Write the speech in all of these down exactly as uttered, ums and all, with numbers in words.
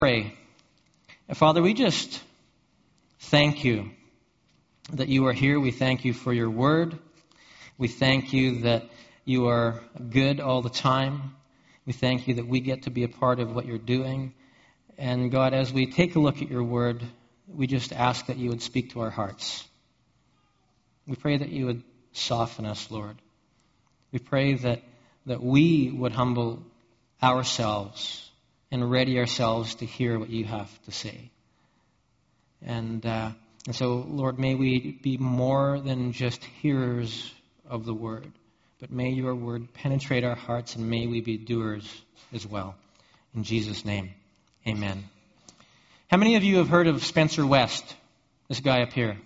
Pray. Father, we just thank you that you are here. We thank you for your word. We thank you that you are good all the time. We thank you that we get to be a part of what you're doing. And God, as we take a look at your word, we just ask that you would speak to our hearts. We pray that you would soften us, Lord. We pray that, that we would humble ourselves and ready ourselves to hear what you have to say. And, uh, and so, Lord, may we be more than just hearers of the word, but may your word penetrate our hearts, and may we be doers as well. In Jesus' name, amen. How many of you have heard of Spencer West, this guy up here?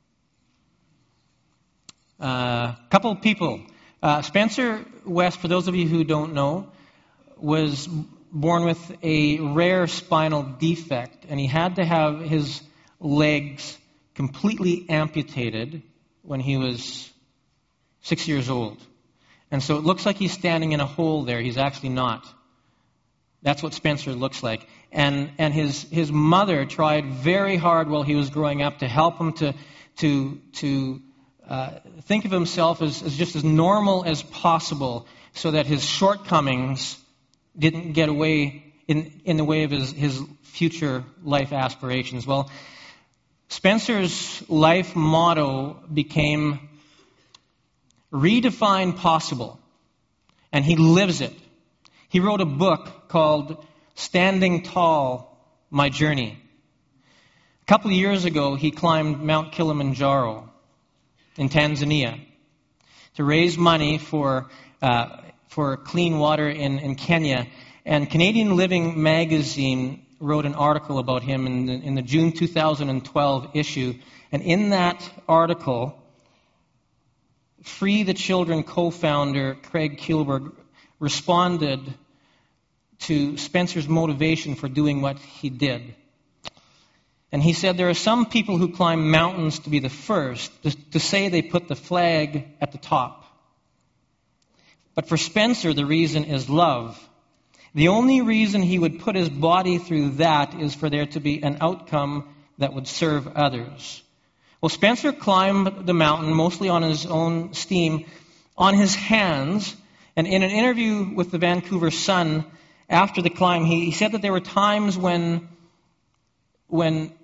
A uh, couple of people. Uh, Spencer West, for those of you who don't know, was born with a rare spinal defect, and he had to have his legs completely amputated when he was six years old. And so it looks like he's standing in a hole there. He's actually not. That's what Spencer looks like. And and his his mother tried very hard while he was growing up to help him to to to uh, think of himself as, as just as normal as possible, so that his shortcomings didn't get away in, in the way of his, his future life aspirations. Well, Spencer's life motto became redefine possible, and he lives it. He wrote a book called Standing Tall, My Journey. A couple of years ago, he climbed Mount Kilimanjaro in Tanzania to raise money for uh, for clean water in, in Kenya. And Canadian Living magazine wrote an article about him in the, in the June two thousand twelve issue. And in that article, Free the Children co-founder Craig Kielburg responded to Spencer's motivation for doing what he did. And he said, there are some people who climb mountains to be the first, to, to say they put the flag at the top. But for Spencer, the reason is love. The only reason he would put his body through that is for there to be an outcome that would serve others. Well, Spencer climbed the mountain mostly on his own steam, on his hands. And in an interview with the Vancouver Sun after the climb, he, he said that there were times when, when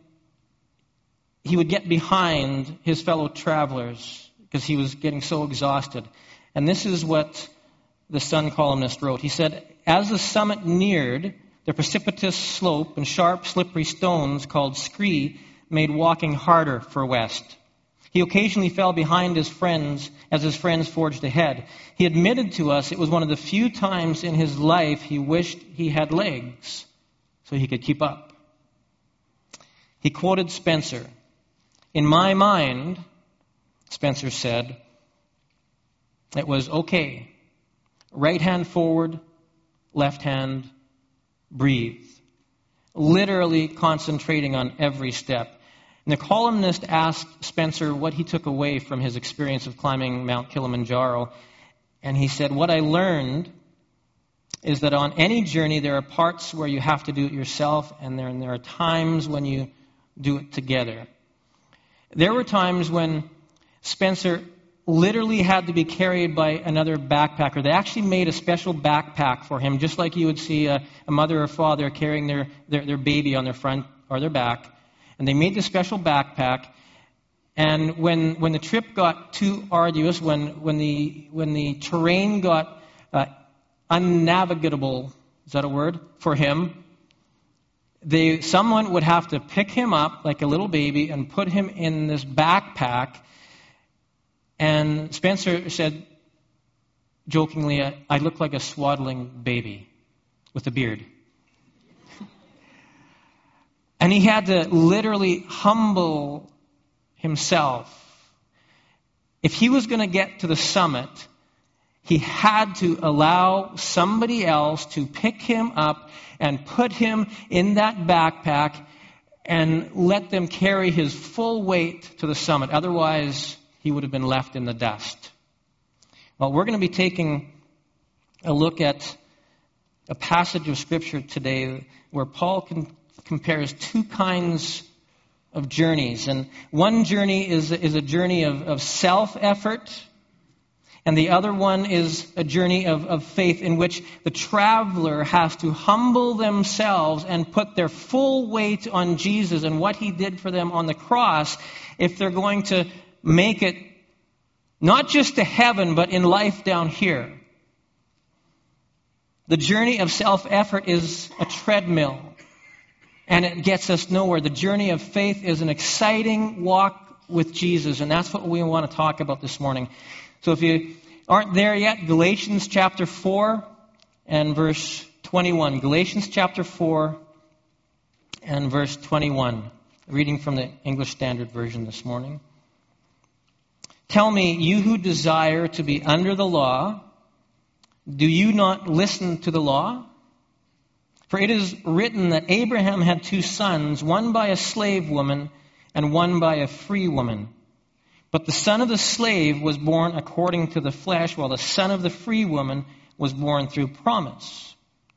he would get behind his fellow travelers because he was getting so exhausted. And this is what the Sun columnist wrote. He said, as the summit neared, the precipitous slope and sharp, slippery stones called scree made walking harder for West. He occasionally fell behind his friends as his friends forged ahead. He admitted to us it was one of the few times in his life he wished he had legs so he could keep up. He quoted Spencer. In my mind, Spencer said, it was okay. Right hand forward, left hand, breathe. Literally concentrating on every step. And the columnist asked Spencer what he took away from his experience of climbing Mount Kilimanjaro. And he said, what I learned is that on any journey there are parts where you have to do it yourself, and there, and there are times when you do it together. There were times when Spencer literally had to be carried by another backpacker. They actually made a special backpack for him, just like you would see a, a mother or father carrying their, their, their baby on their front or their back. And they made this special backpack. And when when the trip got too arduous, when when the when the terrain got uh, unnavigable, is that a word, for him, they someone would have to pick him up like a little baby and put him in this backpack. And Spencer said, jokingly, I, I look like a swaddling baby with a beard. And he had to literally humble himself. If he was going to get to the summit, he had to allow somebody else to pick him up and put him in that backpack and let them carry his full weight to the summit. Otherwise, he would have been left in the dust. Well, we're going to be taking a look at a passage of Scripture today where Paul con- compares two kinds of journeys. And one journey is, is a journey of, of self-effort, and the other one is a journey of, of faith in which the traveler has to humble themselves and put their full weight on Jesus and what he did for them on the cross if they're going to make it not just to heaven, but in life down here. The journey of self-effort is a treadmill, and it gets us nowhere. The journey of faith is an exciting walk with Jesus, and that's what we want to talk about this morning. So if you aren't there yet, Galatians chapter four and verse twenty-one. Galatians chapter four and verse twenty-one. Reading from the English Standard Version this morning. Tell me, you who desire to be under the law, do you not listen to the law? For it is written that Abraham had two sons, one by a slave woman and one by a free woman. But the son of the slave was born according to the flesh, while the son of the free woman was born through promise.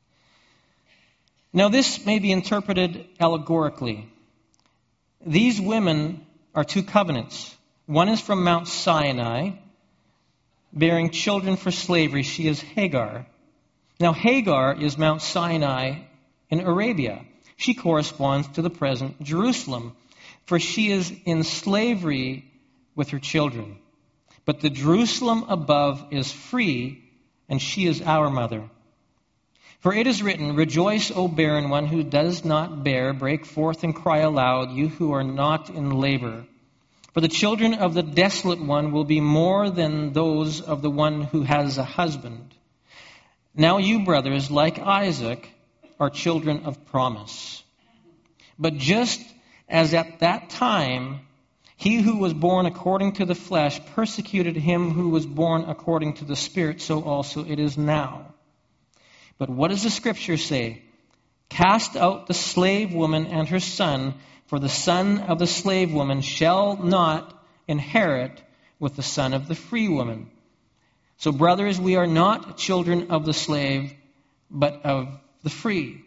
Now this may be interpreted allegorically. These women are two covenants. One is from Mount Sinai, bearing children for slavery. She is Hagar. Now Hagar is Mount Sinai in Arabia. She corresponds to the present Jerusalem, for she is in slavery with her children. But the Jerusalem above is free, and she is our mother. For it is written, rejoice, O barren one who does not bear, break forth and cry aloud, you who are not in labor. For the children of the desolate one will be more than those of the one who has a husband. Now you, brothers, like Isaac, are children of promise. But just as at that time he who was born according to the flesh persecuted him who was born according to the Spirit, so also it is now. But what does the Scripture say? Cast out the slave woman and her son, for the son of the slave woman shall not inherit with the son of the free woman. So, brothers, we are not children of the slave, but of the free.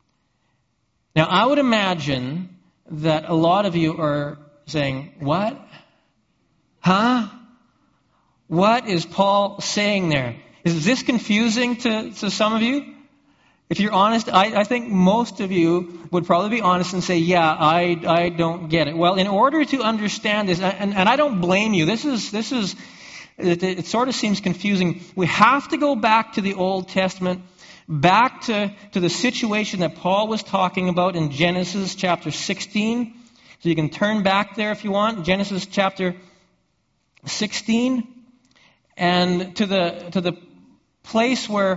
Now, I would imagine that a lot of you are saying, what? Huh? What is Paul saying there? Is this confusing to, to some of you? If you're honest, I, I think most of you would probably be honest and say, yeah, I, I don't get it. Well, in order to understand this, and, and I don't blame you, this is, this is, it, it sort of seems confusing. We have to go back to the Old Testament, back to, to the situation that Paul was talking about in Genesis chapter sixteen. So you can turn back there if you want, Genesis chapter sixteen, and to the to the place where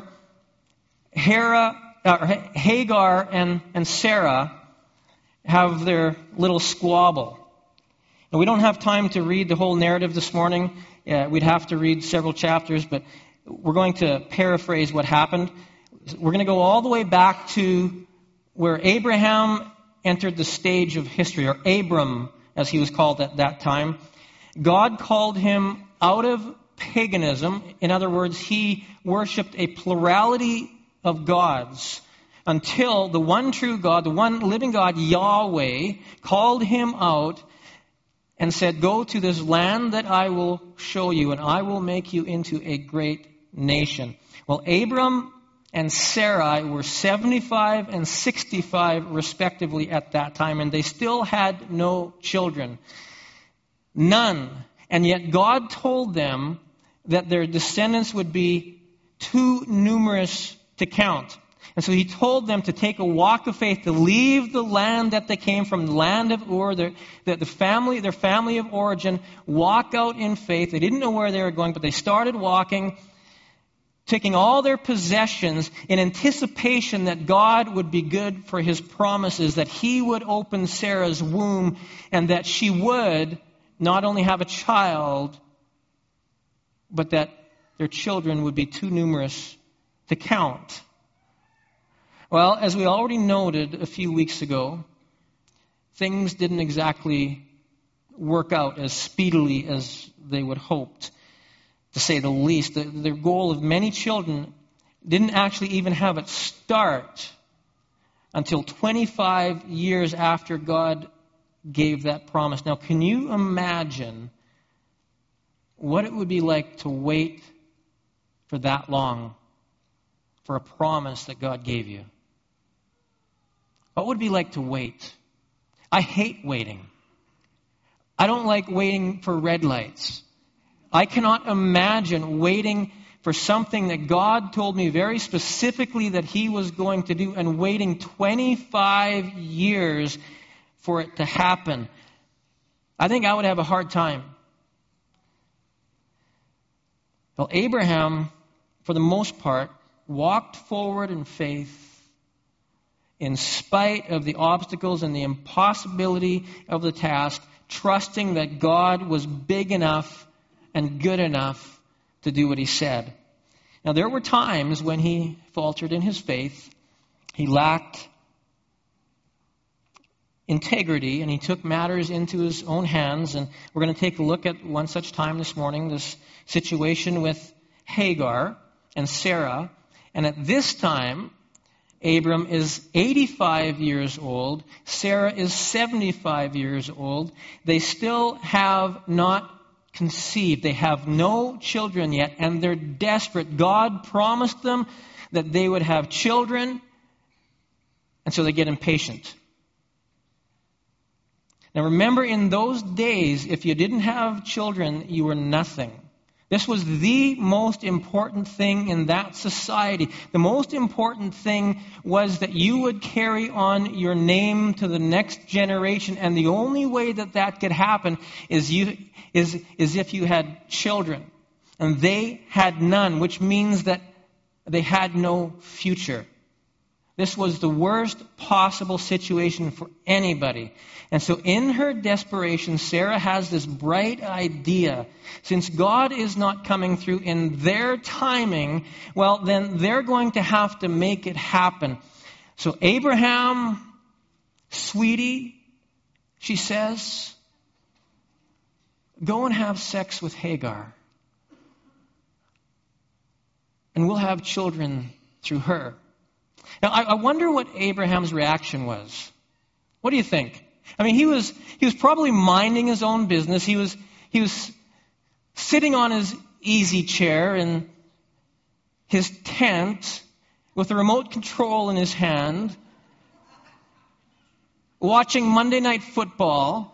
Hera, uh, Hagar and, and Sarah have their little squabble. And we don't have time to read the whole narrative this morning. Uh, we'd have to read several chapters, but we're going to paraphrase what happened. We're going to go all the way back to where Abraham entered the stage of history, or Abram, as he was called at that time. God called him out of paganism. In other words, he worshipped a plurality of gods until the one true God, the one living God, Yahweh, called him out and said, go to this land that I will show you, and I will make you into a great nation. Well, Abram and Sarai were seventy-five and sixty-five respectively at that time, and they still had no children. None. And yet God told them that their descendants would be too numerous to count. And so he told them to take a walk of faith, to leave the land that they came from, the land of Ur, the, the, the family, their family of origin, walk out in faith. They didn't know where they were going, but they started walking, taking all their possessions in anticipation that God would be good for his promises, that he would open Sarah's womb, and that she would not only have a child, but that their children would be too numerous to count. Well, as we already noted a few weeks ago, things didn't exactly work out as speedily as they would hoped, to say the least. The, their goal of many children didn't actually even have it start until twenty-five years after God gave that promise. Now, can you imagine what it would be like to wait for that long for a promise that God gave you? What would it be like to wait? I hate waiting. I don't like waiting for red lights. I cannot imagine waiting for something that God told me very specifically that He was going to do and waiting twenty-five years for it to happen. I think I would have a hard time. Well, Abraham, for the most part, walked forward in faith in spite of the obstacles and the impossibility of the task, trusting that God was big enough and good enough to do what He said. Now, there were times when he faltered in his faith. He lacked integrity, and he took matters into his own hands. And we're going to take a look at one such time this morning, this situation with Hagar and Sarah. And at this time, Abram is eighty-five years old. Sarah is seventy-five years old. They still have not conceived. They have no children yet, and they're desperate. God promised them that they would have children, and so they get impatient. Now remember, in those days, if you didn't have children, you were nothing. This was the most important thing in that society. The most important thing was that you would carry on your name to the next generation. And the only way that that could happen is, you, is, is if you had children. And they had none, which means that they had no future. This was the worst possible situation for anybody. And so in her desperation, Sarah has this bright idea. Since God is not coming through in their timing, well, then they're going to have to make it happen. So Abraham, sweetie, she says, go and have sex with Hagar. And we'll have children through her. Now, I, I wonder what Abraham's reaction was. What do you think? I mean, he was he was probably minding his own business. He was he was sitting on his easy chair in his tent with a remote control in his hand, watching Monday Night Football.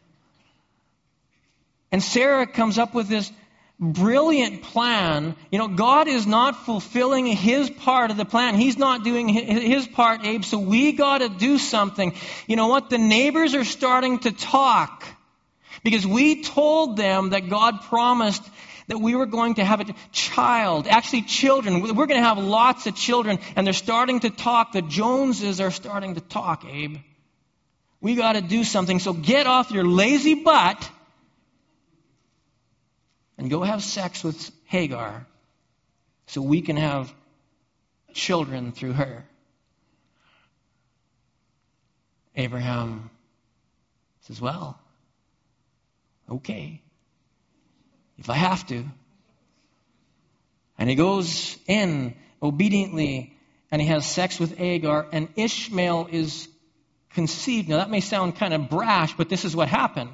And Sarah comes up with this brilliant plan. You know, God is not fulfilling His part of the plan. He's not doing His part, Abe, so we got to do something. You know what? The neighbors are starting to talk because we told them that God promised that we were going to have a child, actually children. We're going to have lots of children, and they're starting to talk. The Joneses are starting to talk, Abe. We got to do something, so get off your lazy butt and go have sex with Hagar so we can have children through her. Abraham says, well, okay, if I have to. And he goes in obediently and he has sex with Hagar, and Ishmael is conceived. Now that may sound kind of brash, but this is what happened.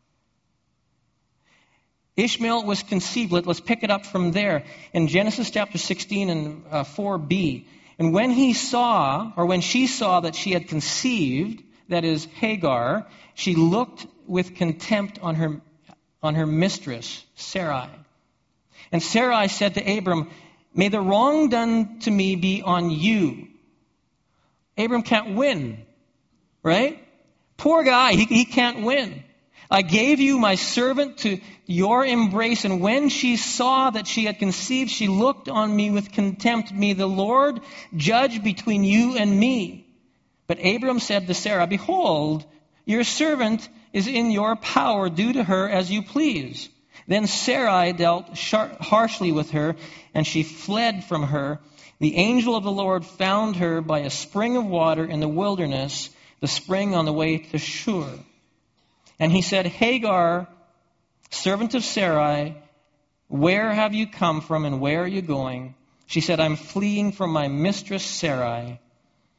Ishmael was conceived. Let, let's pick it up from there. In Genesis chapter sixteen and uh, four b. And when he saw, or when she saw that she had conceived, that is Hagar, she looked with contempt on her, on her mistress, Sarai. And Sarai said to Abram, may the wrong done to me be on you. Abram can't win, right? Poor guy, he, he can't win. I gave you my servant to your embrace, and when she saw that she had conceived, she looked on me with contempt. May the Lord judge between you and me. But Abram said to Sarah, behold, your servant is in your power. Do to her as you please. Then Sarai dealt harshly with her, and she fled from her. The angel of the Lord found her by a spring of water in the wilderness, the spring on the way to Shur. And he said, Hagar, servant of Sarai, where have you come from and where are you going? She said, I'm fleeing from my mistress Sarai.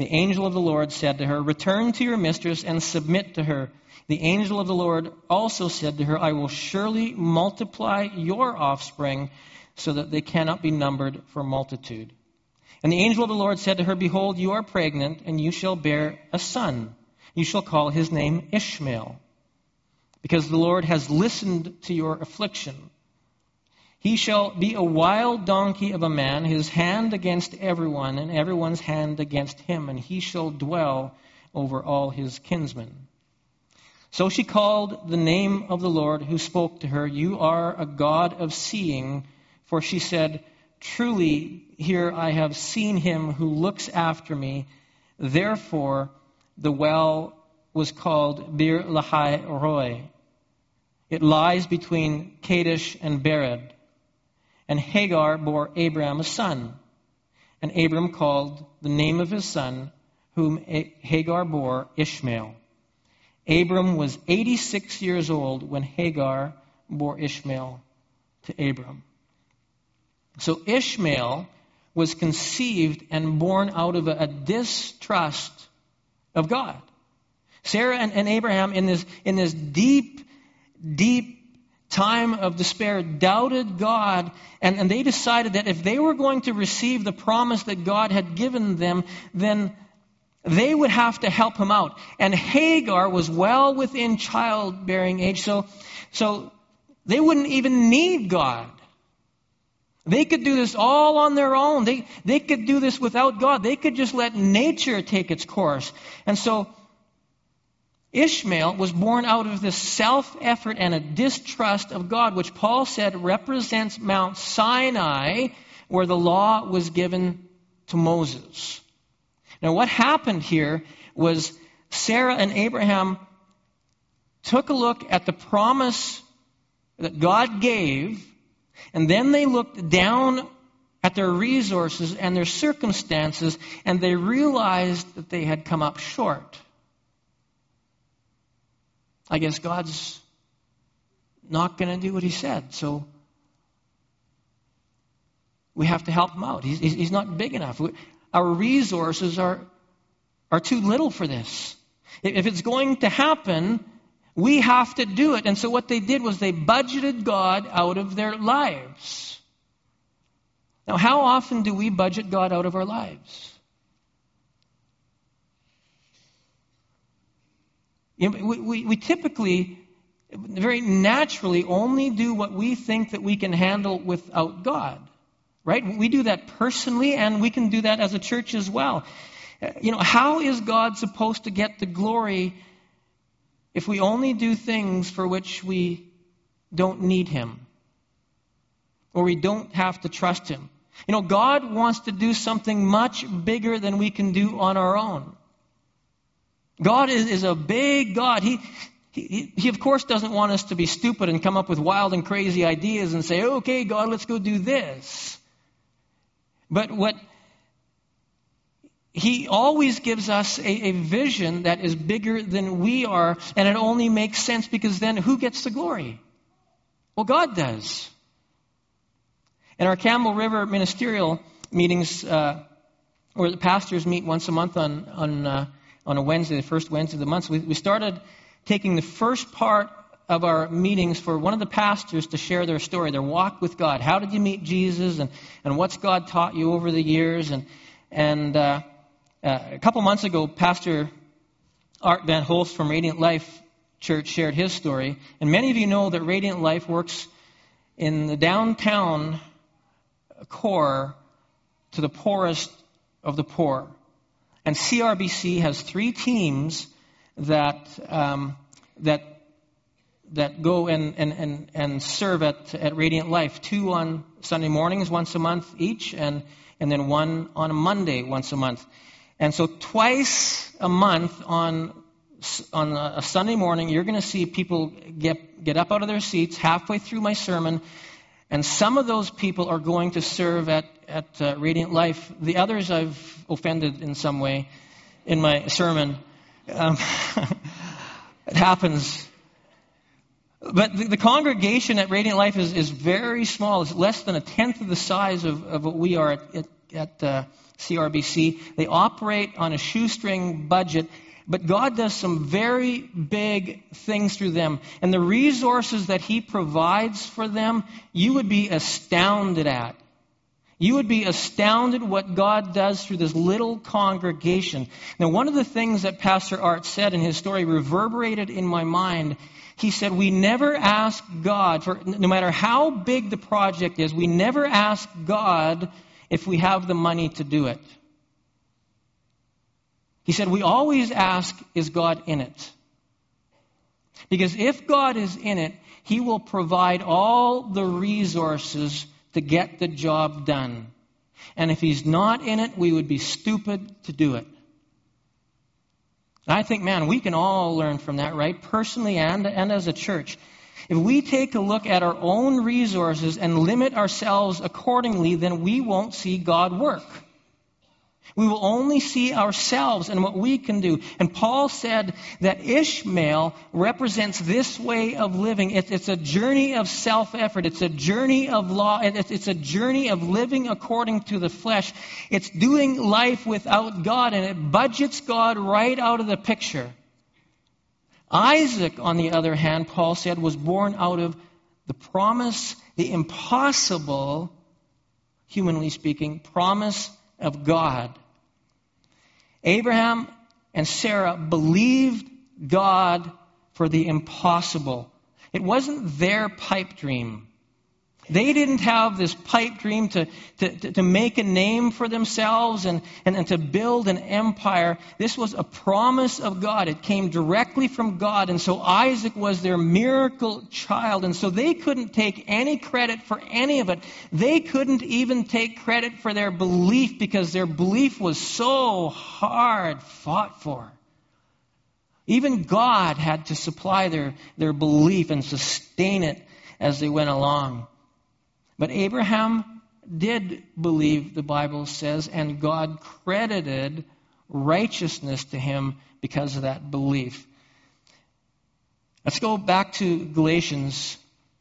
The angel of the Lord said to her, "Return to your mistress and submit to her." The angel of the Lord also said to her, "I will surely multiply your offspring so that they cannot be numbered for multitude." And the angel of the Lord said to her, "Behold, you are pregnant, and you shall bear a son. You shall call his name Ishmael, because the Lord has listened to your affliction. He shall be a wild donkey of a man, his hand against everyone, and everyone's hand against him, and he shall dwell over all his kinsmen." So she called the name of the Lord who spoke to her, "You are a God of seeing." For she said, "Truly, here I have seen him who looks after me." Therefore, the well was called Bir Lahai Roi. It lies between Kadesh and Bered. And Hagar bore Abraham a son. And Abram called the name of his son, whom Hagar bore, Ishmael. Abram was eighty-six years old when Hagar bore Ishmael to Abram. So Ishmael was conceived and born out of a, a distrust of God. Sarah and, and Abraham, in this, in this deep, deep time of despair, doubted God, and, and they decided that if they were going to receive the promise that God had given them, then they would have to help him out. And Hagar was well within childbearing age, so, so they wouldn't even need God. They could do this all on their own. They, they could do this without God. They could just let nature take its course. And so Ishmael was born out of this self-effort and a distrust of God, which Paul said represents Mount Sinai, where the law was given to Moses. Now, what happened here was Sarah and Abraham took a look at the promise that God gave, and then they looked down at their resources and their circumstances, and they realized that they had come up short. I guess God's not going to do what he said, so we have to help him out. He's, he's not big enough. Our resources are, are too little for this. If it's going to happen, we have to do it. And so what they did was they budgeted God out of their lives. Now, how often do we budget God out of our lives? You know, we, we, we typically, very naturally, only do what we think that we can handle without God. Right? We do that personally, and we can do that as a church as well. You know, how is God supposed to get the glory if we only do things for which we don't need him? Or we don't have to trust him? You know, God wants to do something much bigger than we can do on our own. God is, is a big God. He, he, he, of course, doesn't want us to be stupid and come up with wild and crazy ideas and say, "Okay, God, let's go do this." But what he always gives us a, a vision that is bigger than we are, and it only makes sense because then who gets the glory? Well, God does. In our Campbell River ministerial meetings, uh, where the pastors meet once a month on on uh, on a Wednesday, the first Wednesday of the month, so we, we started taking the first part of our meetings for one of the pastors to share their story, their walk with God. How did you meet Jesus, and, and what's God taught you over the years? And and uh, uh, a couple months ago, Pastor Art Van Holst from Radiant Life Church shared his story. And many of you know that Radiant Life works in the downtown core to the poorest of the poor. And C R B C has three teams that um, that that go and, and, and, and serve at, at Radiant Life. Two on Sunday mornings once a month each, and, and then one on a Monday once a month. And so twice a month on on a Sunday morning, you're going to see people get get up out of their seats halfway through my sermon, and some of those people are going to serve at, at uh, Radiant Life. The others I've offended in some way in my sermon. Um, it happens. But the, the congregation at Radiant Life is, is very small. It's less than a tenth of the size of, of what we are at, at, at uh, C R B C. They operate on a shoestring budget, but God does some very big things through them. And the resources that He provides for them, you would be astounded at. You would be astounded what God does through this little congregation. Now, one of the things that Pastor Art said in his story reverberated in my mind. He said, we never ask God, for no matter how big the project is, we never ask God if we have the money to do it. He said, we always ask, is God in it? Because if God is in it, He will provide all the resources to get the job done. And if He's not in it, we would be stupid to do it. And I think, man, we can all learn from that, right? Personally and, and as a church. If we take a look at our own resources and limit ourselves accordingly, then we won't see God work. We will only see ourselves and what we can do. And Paul said that Ishmael represents this way of living. It's, it's a journey of self-effort. It's a journey of law. It's, it's a journey of living according to the flesh. It's doing life without God, and it budgets God right out of the picture. Isaac, on the other hand, Paul said, was born out of the promise, the impossible, humanly speaking, promise of God. Abraham and Sarah believed God for the impossible. It wasn't their pipe dream. They didn't have this pipe dream to, to, to make a name for themselves and, and, and to build an empire. This was a promise of God. It came directly from God. And so Isaac was their miracle child. And so they couldn't take any credit for any of it. They couldn't even take credit for their belief because their belief was so hard fought for. Even God had to supply their, their belief and sustain it as they went along. But Abraham did believe, the Bible says, and God credited righteousness to him because of that belief. Let's go back to Galatians,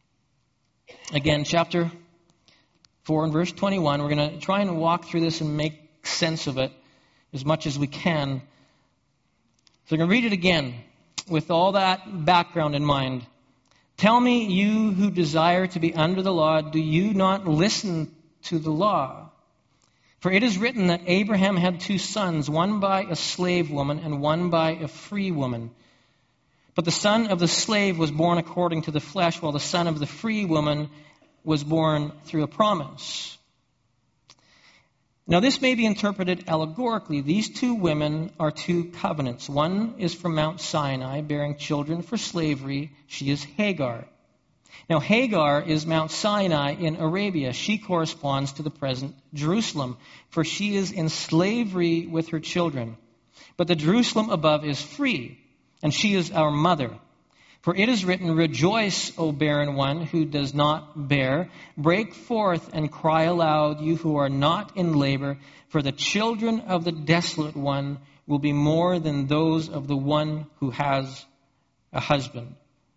again, chapter four and verse twenty-one. We're going to try and walk through this and make sense of it as much as we can. So I'm going to read it again with all that background in mind. Tell me, you who desire to be under the law, do you not listen to the law? For it is written that Abraham had two sons, one by a slave woman and one by a free woman. But the son of the slave was born according to the flesh, while the son of the free woman was born through a promise. Now this may be interpreted allegorically. These two women are two covenants. One is from Mount Sinai, bearing children for slavery. She is Hagar. Now Hagar is Mount Sinai in Arabia. She corresponds to the present Jerusalem, for she is in slavery with her children. But the Jerusalem above is free, and she is our mother. For it is written, rejoice, O barren one who does not bear. Break forth and cry aloud, you who are not in labor. For the children of the desolate one will be more than those of the one who has a husband.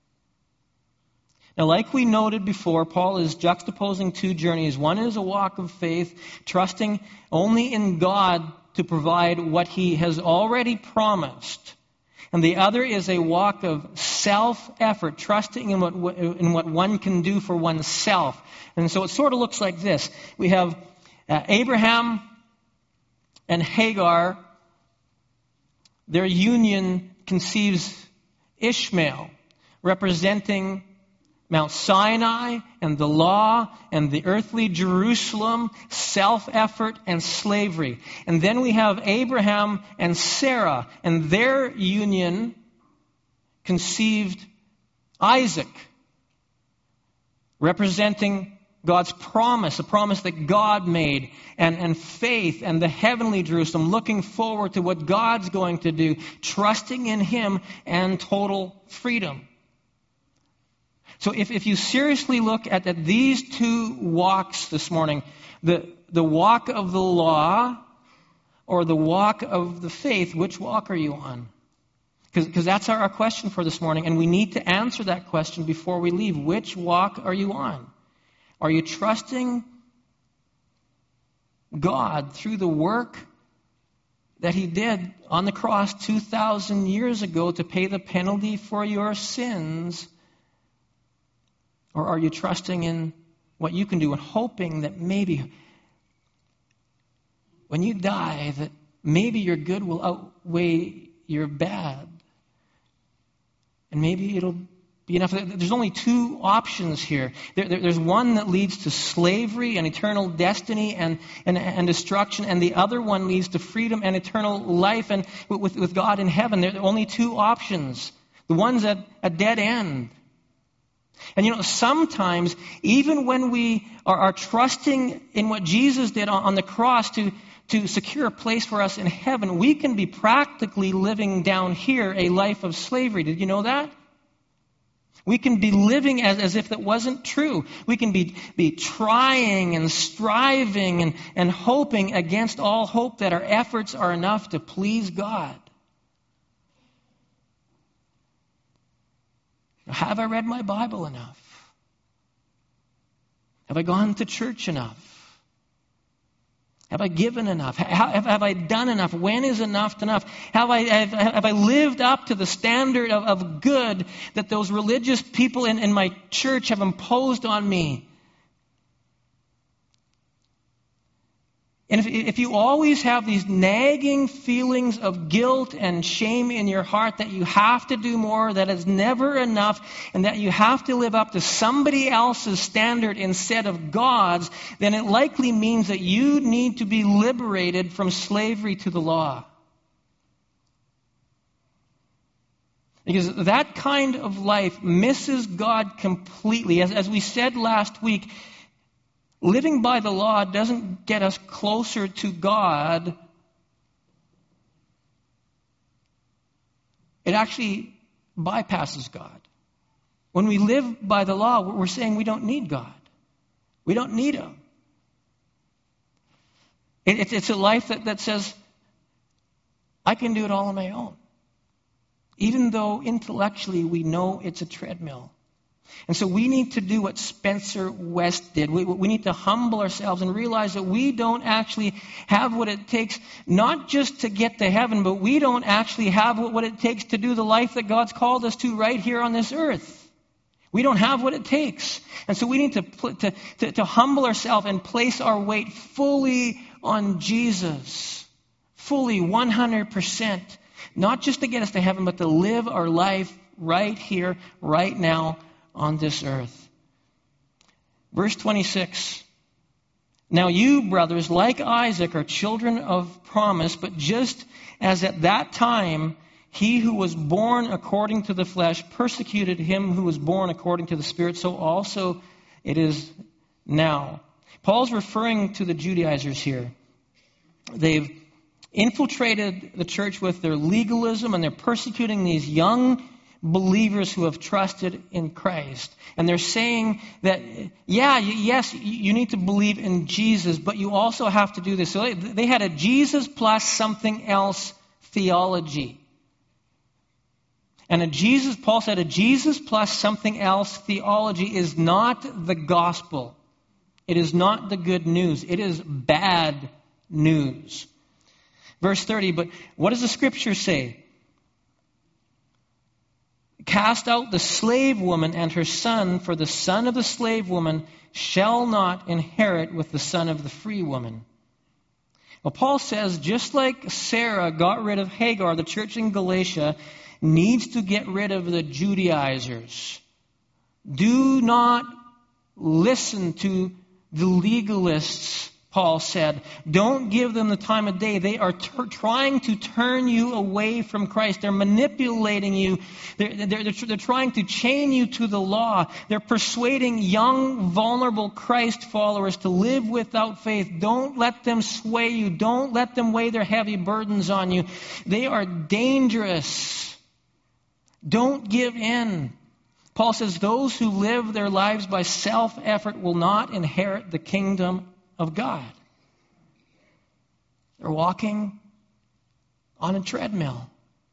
Now, like we noted before, Paul is juxtaposing two journeys. One is a walk of faith, trusting only in God to provide what He has already promised. And the other is a walk of self-effort, trusting in what, in what one can do for oneself. And so it sort of looks like this. We have uh, Abraham and Hagar. Their union conceives Ishmael, representing Mount Sinai and the law and the earthly Jerusalem, self-effort and slavery. And then we have Abraham and Sarah, and their union conceived Isaac, representing God's promise, a promise that God made, and, and faith and the heavenly Jerusalem, looking forward to what God's going to do, trusting in Him and total freedom. So if, if you seriously look at, at these two walks this morning, the, the walk of the law or the walk of the faith, which walk are you on? Because that's our, our question for this morning, and we need to answer that question before we leave. Which walk are you on? Are you trusting God through the work that he did on the cross two thousand years ago to pay the penalty for your sins? Or are you trusting in what you can do and hoping that maybe when you die, that maybe your good will outweigh your bad? And maybe it'll be enough. There's only two options here. There, there, there's one that leads to slavery and eternal destiny and, and, and destruction, and the other one leads to freedom and eternal life and with, with God in heaven. There are only two options. The one's at a dead end. And you know, sometimes, even when we are, are trusting in what Jesus did on, on the cross to, to secure a place for us in heaven, we can be practically living down here a life of slavery. Did you know that? We can be living as, as if that wasn't true. We can be, be trying and striving and, and hoping against all hope that our efforts are enough to please God. Have I read my Bible enough? Have I gone to church enough? Have I given enough? Have, have I done enough? When is enough enough? Have I, have, have I lived up to the standard of, of good that those religious people in, in my church have imposed on me? And if, if you always have these nagging feelings of guilt and shame in your heart that you have to do more, that it's never enough, and that you have to live up to somebody else's standard instead of God's, then it likely means that you need to be liberated from slavery to the law. Because that kind of life misses God completely. As, as we said last week, living by the law doesn't get us closer to God. It actually bypasses God. When we live by the law, we're saying we don't need God. We don't need Him. It, it's, it's a life that, that says, I can do it all on my own. Even though intellectually we know it's a treadmill. And so we need to do what Spencer West did. We, we need to humble ourselves and realize that we don't actually have what it takes, not just to get to heaven, but we don't actually have what, what it takes to do the life that God's called us to right here on this earth. We don't have what it takes. And so we need to, to, to, to humble ourselves and place our weight fully on Jesus. Fully, one hundred percent. Not just to get us to heaven, but to live our life right here, right now, on this earth. Verse twenty-six. Now you, brothers, like Isaac, are children of promise, but just as at that time he who was born according to the flesh persecuted him who was born according to the Spirit, so also it is now. Paul's referring to the Judaizers here. They've infiltrated the church with their legalism, and they're persecuting these young believers who have trusted in Christ. And they're saying that, yeah, yes, you need to believe in Jesus, but you also have to do this. So they had a Jesus plus something else theology. And a Jesus, Paul said, a Jesus plus something else theology is not the gospel. It is not the good news. It is bad news. Verse thirty, but what does the Scripture say? Cast out the slave woman and her son, for the son of the slave woman shall not inherit with the son of the free woman. Well, Paul says, just like Sarah got rid of Hagar, the church in Galatia needs to get rid of the Judaizers. Do not listen to the legalists, Paul said. Don't give them the time of day. They are ter- trying to turn you away from Christ. They're manipulating you. They're, they're, they're, they're trying to chain you to the law. They're persuading young, vulnerable Christ followers to live without faith. Don't let them sway you. Don't let them weigh their heavy burdens on you. They are dangerous. Don't give in. Paul says those who live their lives by self-effort will not inherit the kingdom of God. They're walking on a treadmill.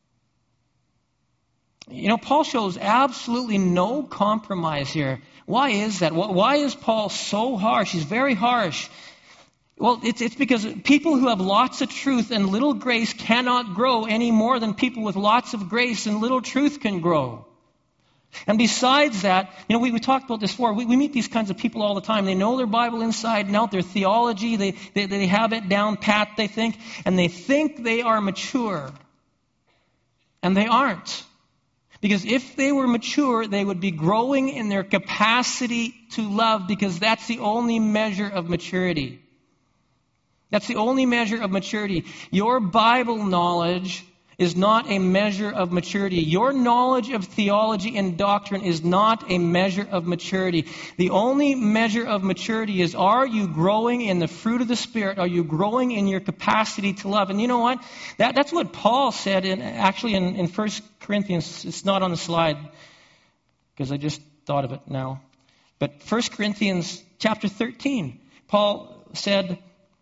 You know, Paul shows absolutely no compromise here. Why is that? Why is Paul so harsh? He's very harsh. Well, it's, it's because people who have lots of truth and little grace cannot grow any more than people with lots of grace and little truth can grow. And besides that, you know, we, we talked about this before. We, we meet these kinds of people all the time. They know their Bible inside and out, their theology. They, they, they have it down pat, they think. And they think they are mature. And they aren't. Because if they were mature, they would be growing in their capacity to love, because that's the only measure of maturity. That's the only measure of maturity. Your Bible knowledge is not a measure of maturity. Your knowledge of theology and doctrine is not a measure of maturity. The only measure of maturity is, are you growing in the fruit of the Spirit? Are you growing in your capacity to love? And you know what? That, that's what Paul said in actually in, in First Corinthians. It's not on the slide because I just thought of it now. But First Corinthians chapter thirteen, Paul said,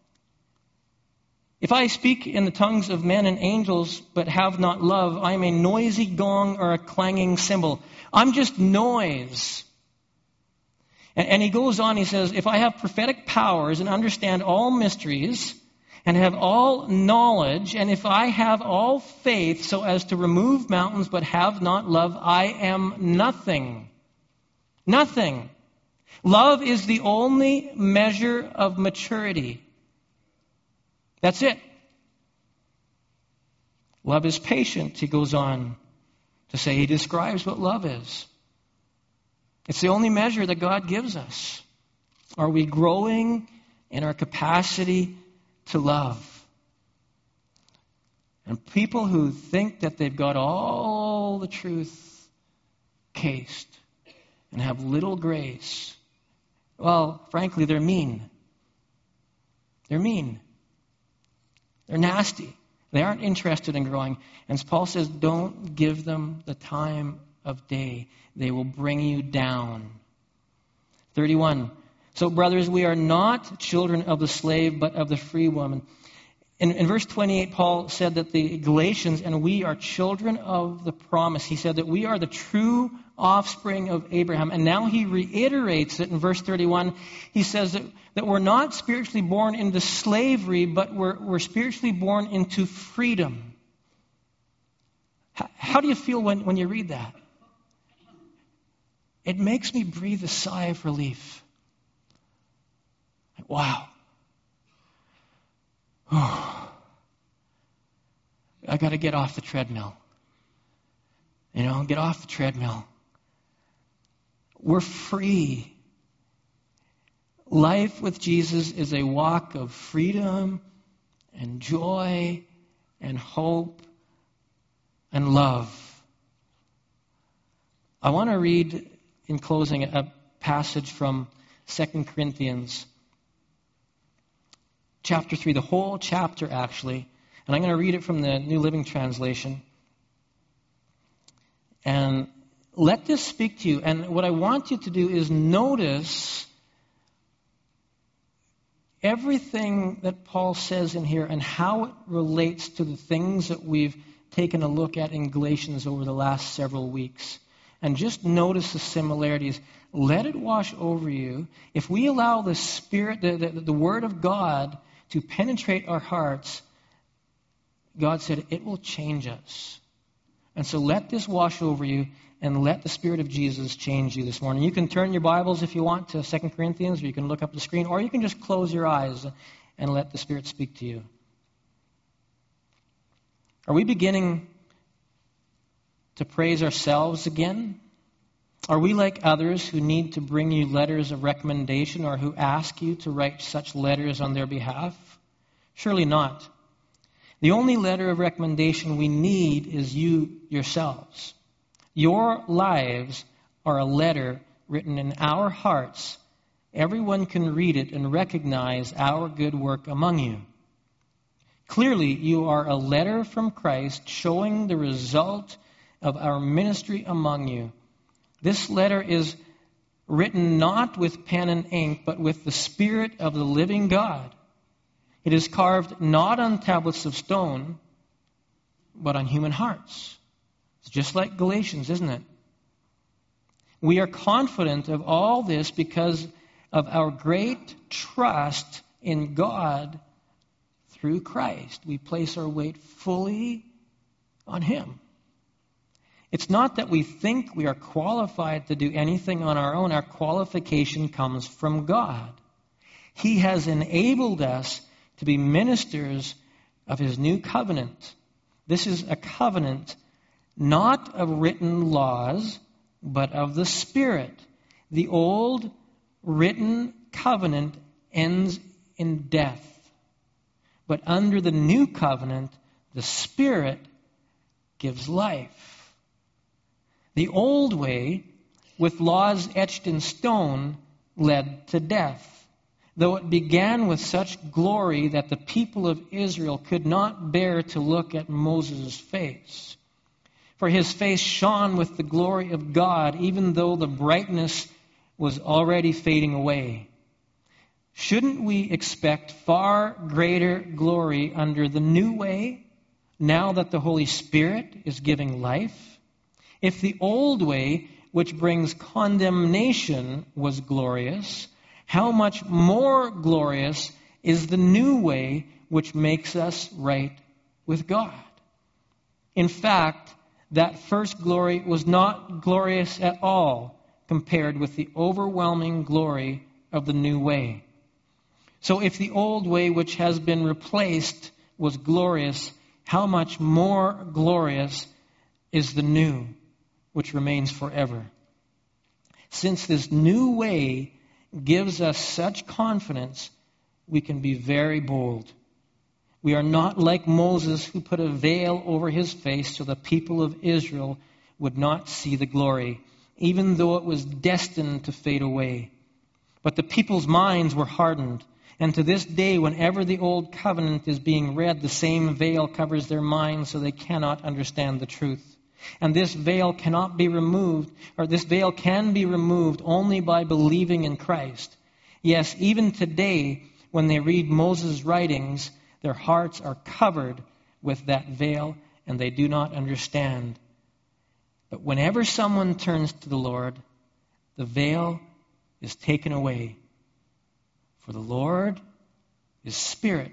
if I speak in the tongues of men and angels but have not love, I am a noisy gong or a clanging cymbal. I'm just noise. And, and he goes on, he says, if I have prophetic powers and understand all mysteries and have all knowledge, and if I have all faith so as to remove mountains but have not love, I am nothing. Nothing. Love is the only measure of maturity. That's it. Love is patient, he goes on to say. He describes what love is. It's the only measure that God gives us. Are we growing in our capacity to love? And people who think that they've got all the truth cased and have little grace, well, frankly, they're mean. They're mean. They're nasty. They aren't interested in growing. And Paul says, don't give them the time of day. They will bring you down. thirty-one. So, brothers, we are not children of the slave, but of the free woman. In, in verse twenty-eight, Paul said that the Galatians and we are children of the promise. He said that we are the true offspring of Abraham. And now he reiterates it in verse thirty-one. He says that, that we're not spiritually born into slavery, but we're, we're spiritually born into freedom. How, how do you feel when, when you read that? It makes me breathe a sigh of relief. Like, wow. I got to get off the treadmill. You know, get off the treadmill. We're free. Life with Jesus is a walk of freedom and joy and hope and love. I want to read, in closing, a passage from Second Corinthians chapter three, the whole chapter actually. And I'm going to read it from the New Living Translation. And let this speak to you. And what I want you to do is notice everything that Paul says in here and how it relates to the things that we've taken a look at in Galatians over the last several weeks. And just notice the similarities. Let it wash over you. If we allow the Spirit, the, the, the Word of God to penetrate our hearts, God said it will change us. And so let this wash over you and let the Spirit of Jesus change you this morning. You can turn your Bibles if you want to Second Corinthians, or you can look up the screen, or you can just close your eyes and let the Spirit speak to you. Are we beginning to praise ourselves again? Are we like others who need to bring you letters of recommendation or who ask you to write such letters on their behalf? Surely not. The only letter of recommendation we need is you yourselves. Your lives are a letter written in our hearts. Everyone can read it and recognize our good work among you. Clearly, you are a letter from Christ showing the result of our ministry among you. This letter is written not with pen and ink, but with the Spirit of the living God. It is carved not on tablets of stone, but on human hearts. It's just like Galatians, isn't it? We are confident of all this because of our great trust in God through Christ. We place our weight fully on Him. It's not that we think we are qualified to do anything on our own. Our qualification comes from God. He has enabled us to be ministers of His new covenant. This is a covenant not of written laws, but of the Spirit. The old written covenant ends in death. But under the new covenant, the Spirit gives life. The old way, with laws etched in stone, led to death, though it began with such glory that the people of Israel could not bear to look at Moses' face. For his face shone with the glory of God, even though the brightness was already fading away. Shouldn't we expect far greater glory under the new way, now that the Holy Spirit is giving life? If the old way, which brings condemnation, was glorious, how much more glorious is the new way, which makes us right with God? In fact, that first glory was not glorious at all compared with the overwhelming glory of the new way. So if the old way, which has been replaced, was glorious, how much more glorious is the new, which remains forever? Since this new way gives us such confidence, we can be very bold. We are not like Moses, who put a veil over his face so the people of Israel would not see the glory, even though it was destined to fade away. But the people's minds were hardened. And to this day, whenever the old covenant is being read, the same veil covers their minds so they cannot understand the truth. And this veil cannot be removed, or this veil can be removed only by believing in Christ. Yes, even today, when they read Moses' writings, their hearts are covered with that veil and they do not understand. But whenever someone turns to the Lord, the veil is taken away. For the Lord is Spirit.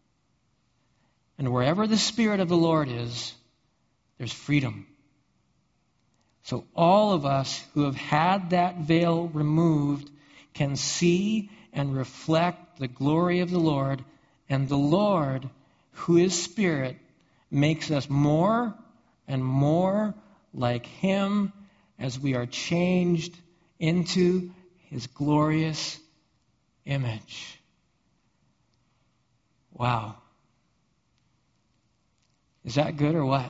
And wherever the Spirit of the Lord is, there's freedom. So all of us who have had that veil removed can see and reflect the glory of the Lord. And the Lord, who is Spirit, makes us more and more like Him as we are changed into His glorious image. Wow. Is that good or what?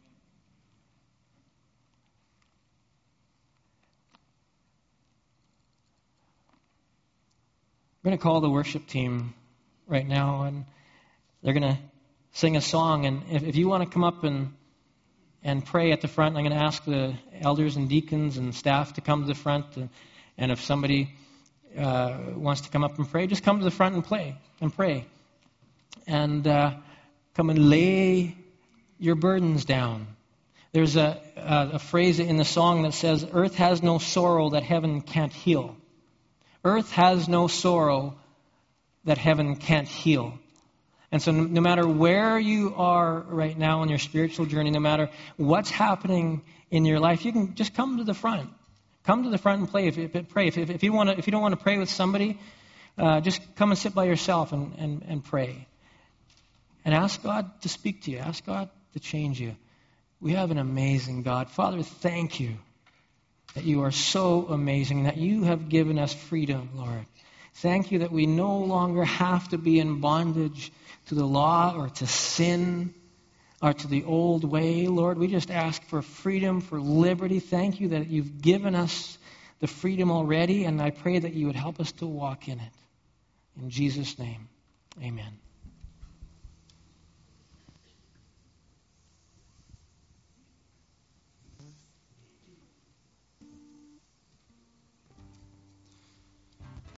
I'm going to call the worship team right now, and they're going to sing a song. And if, if you want to come up and and pray at the front, I'm going to ask the elders and deacons and staff to come to the front. And, and if somebody uh, wants to come up and pray, just come to the front and play and pray. And uh, come and lay your burdens down. There's a, a, a phrase in the song that says, "Earth has no sorrow that heaven can't heal." Earth has no sorrow that heaven can't heal. And so no matter where you are right now in your spiritual journey, no matter what's happening in your life, you can just come to the front. Come to the front and play. If, if, pray. If, if, you want to, if you don't want to pray with somebody, uh, just come and sit by yourself and, and, and pray. And ask God to speak to you. Ask God to change you. We have an amazing God. Father, thank you that you are so amazing, that you have given us freedom, Lord. Thank you that we no longer have to be in bondage to the law or to sin or to the old way, Lord. We just ask for freedom, for liberty. Thank you that you've given us the freedom already, and I pray that you would help us to walk in it. In Jesus' name, amen.